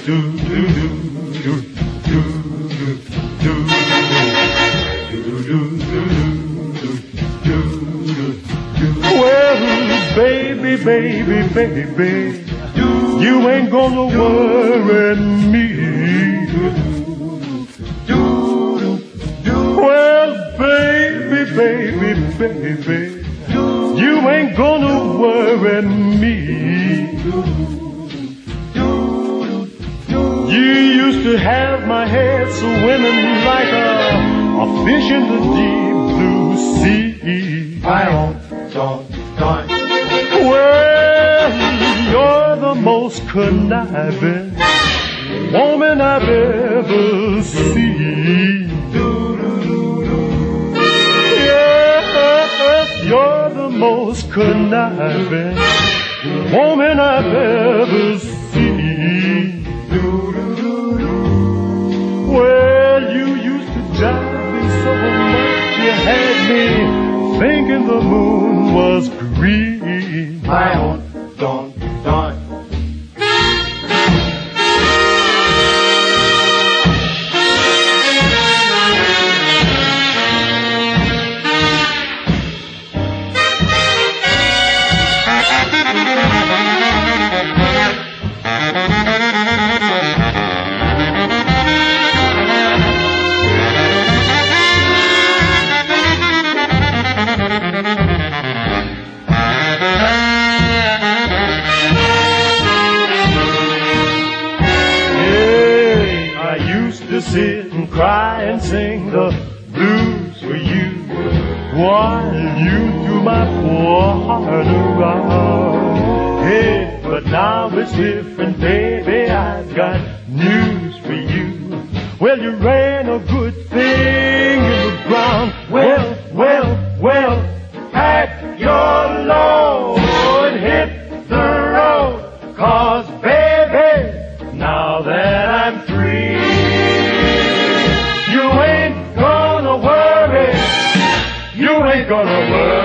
Well, baby, baby, baby, you ain't gonna worry me. Well, baby, baby, baby, you ain't gonna worry me. You used to have my head swimming like a fish in the deep blue sea. Don't. Well, you're the most conniving woman I've ever seen. Yes, you're the most conniving woman I've ever seen. Well, you used to drive me so much, you had me thinking the moon was green. Don't. To sit and cry and sing the blues for you while you threw my poor heart around. Hey, but now it's different, baby, I've got news for you. Well, you ran a good thing in the ground. Well, pack your load and hit the road, 'cause baby, now that I'm free, you ain't gonna worry